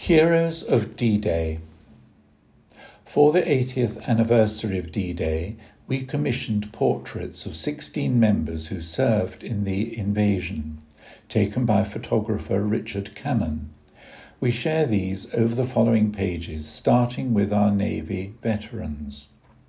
Heroes of D-Day. For the 80th anniversary of D-Day, we commissioned portraits of 16 members who served in the invasion, taken by photographer Richard Cannon. We share these over the following pages, starting with our Navy veterans.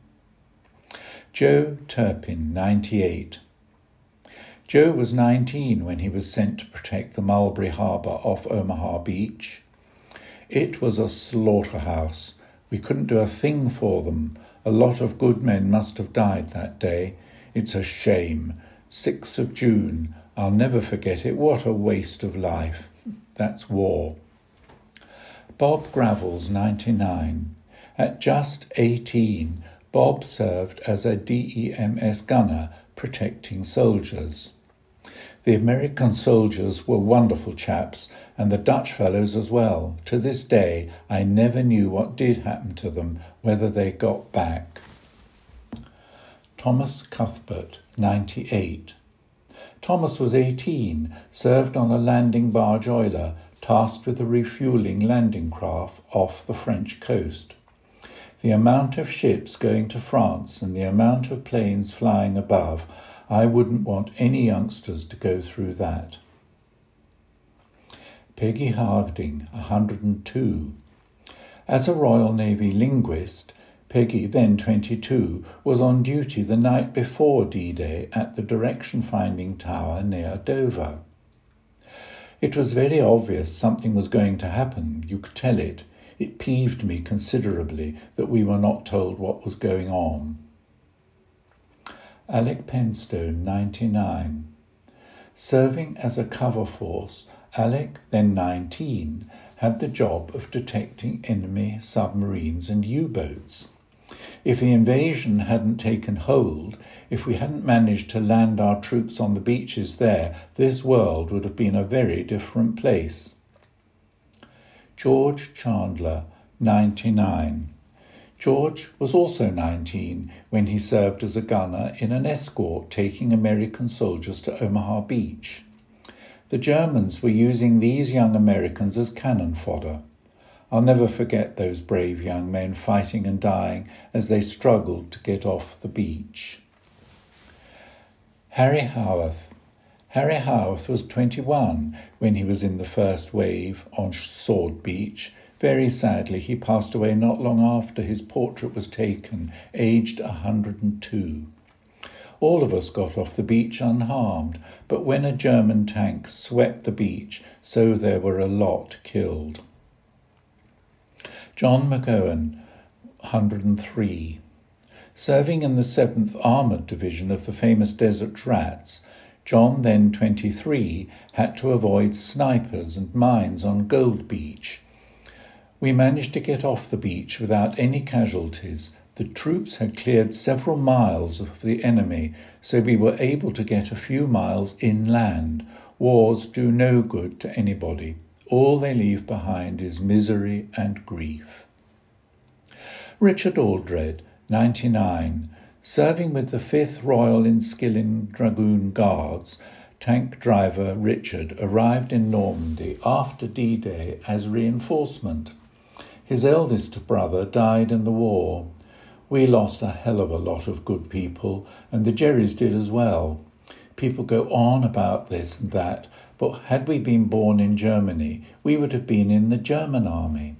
Joe Turpin, 98. Joe was 19 when he was sent to protect the Mulberry Harbour off Omaha Beach. It was a slaughterhouse. We couldn't do a thing for them. A lot of good men must have died that day. It's a shame. 6th of June. I'll never forget it. What a waste of life. That's war. Bob Gravels, 99. At just 18, Bob served as a DEMS gunner protecting soldiers. The American soldiers were wonderful chaps, and the Dutch fellows as well. To this day, I never knew what did happen to them, whether they got back. Thomas Cuthbert, 98. Thomas was 18, served on a landing barge oiler, tasked with the refuelling landing craft off the French coast. The amount of ships going to France and the amount of planes flying above, I wouldn't want any youngsters to go through that. Peggy Harding, 102. As a Royal Navy linguist, Peggy, then 22, was on duty the night before D-Day at the Direction Finding Tower near Dover. It was very obvious something was going to happen, you could tell it. It peeved me considerably that we were not told what was going on. Alec Penstone, 99. Serving as a cover force, Alec, then 19, had the job of detecting enemy submarines and U-boats. If the invasion hadn't taken hold, if we hadn't managed to land our troops on the beaches there, this world would have been a very different place. George Chandler, 99. George was also 19 when he served as a gunner in an escort taking American soldiers to Omaha Beach. The Germans were using these young Americans as cannon fodder. I'll never forget those brave young men fighting and dying as they struggled to get off the beach. Harry Howarth. Harry Howarth was 21 when he was in the first wave on Sword Beach. Very sadly, he passed away not long after his portrait was taken, aged 102. All of us got off the beach unharmed, but when a German tank swept the beach, so there were a lot killed. John McGowan, 103. Serving in the 7th Armoured Division of the famous Desert Rats, John, then 23, had to avoid snipers and mines on Gold Beach. We managed to get off the beach without any casualties. The troops had cleared several miles of the enemy, so we were able to get a few miles inland. Wars do no good to anybody. All they leave behind is misery and grief. Richard Aldred, 99, serving with the 5th Royal Enniskillen Dragoon Guards, tank driver Richard arrived in Normandy after D-Day as reinforcement. His eldest brother died in the war. We lost a hell of a lot of good people, and the Jerrys did as well. People go on about this and that, but had we been born in Germany, we would have been in the German army.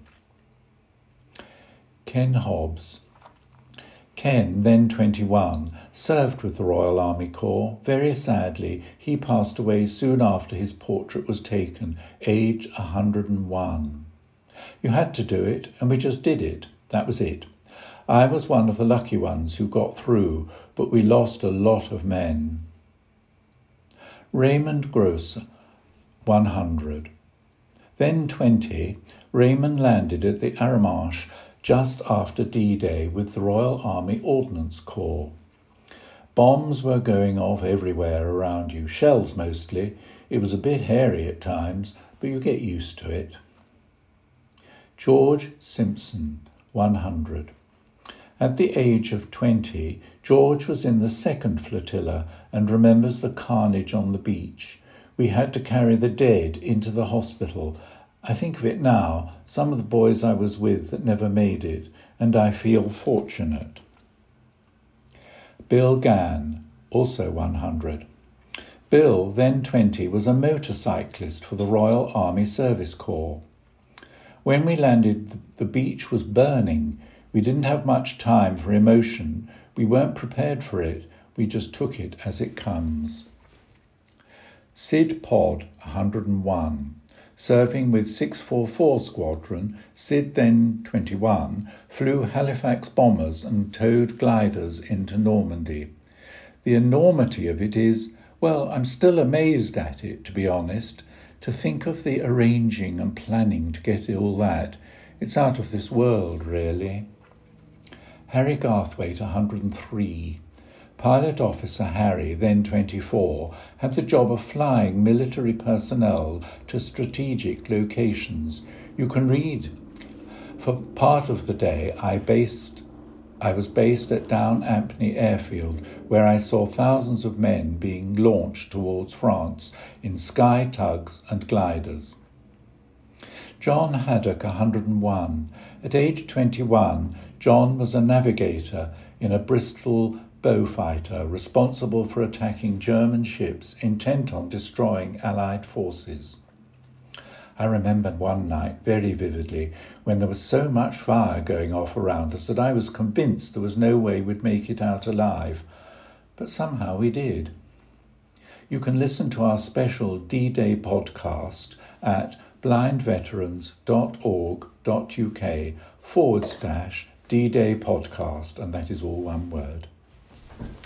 Ken Hobbs. Ken, then 21, served with the Royal Army Corps. Very sadly, he passed away soon after his portrait was taken, aged 101. You had to do it, and we just did it. That was it. I was one of the lucky ones who got through, but we lost a lot of men. Raymond Gross, 100. Then 20, Raymond landed at the Arromanches just after D-Day with the Royal Army Ordnance Corps. Bombs were going off everywhere around you, shells mostly. It was a bit hairy at times, but you get used to it. George Simpson, 100. At the age of 20, George was in the 2nd flotilla and remembers the carnage on the beach. We had to carry the dead into the hospital I think of it now, some of the boys I was with that never made it, and I feel fortunate. Bill Gann, also 100. Bill, then 20, was a motorcyclist for the Royal Army Service Corps. When we landed, the beach was burning. We didn't have much time for emotion. We weren't prepared for it. We just took it as it comes. Sid Pod, 101. Serving with 644 Squadron, Sid, then 21, flew Halifax bombers and towed gliders into Normandy. The enormity of it is, well, I'm still amazed at it, to be honest. To think of the arranging and planning to get all that, it's out of this world, really. Harry Garthwaite, 103. Pilot Officer Harry, then 24, had the job of flying military personnel to strategic locations. You can read. For part of the day, I was based at Down Ampney Airfield, where I saw thousands of men being launched towards France in sky tugs and gliders. John Haddock, 101. At age 21, John was a navigator in a Bristol Beaufighter responsible for attacking German ships intent on destroying Allied forces. I remember one night very vividly when there was so much fire going off around us that I was convinced there was no way we'd make it out alive, but somehow we did. You can listen to our special D-Day podcast at blindveterans.org.uk/D-Day podcast, and that is all one word.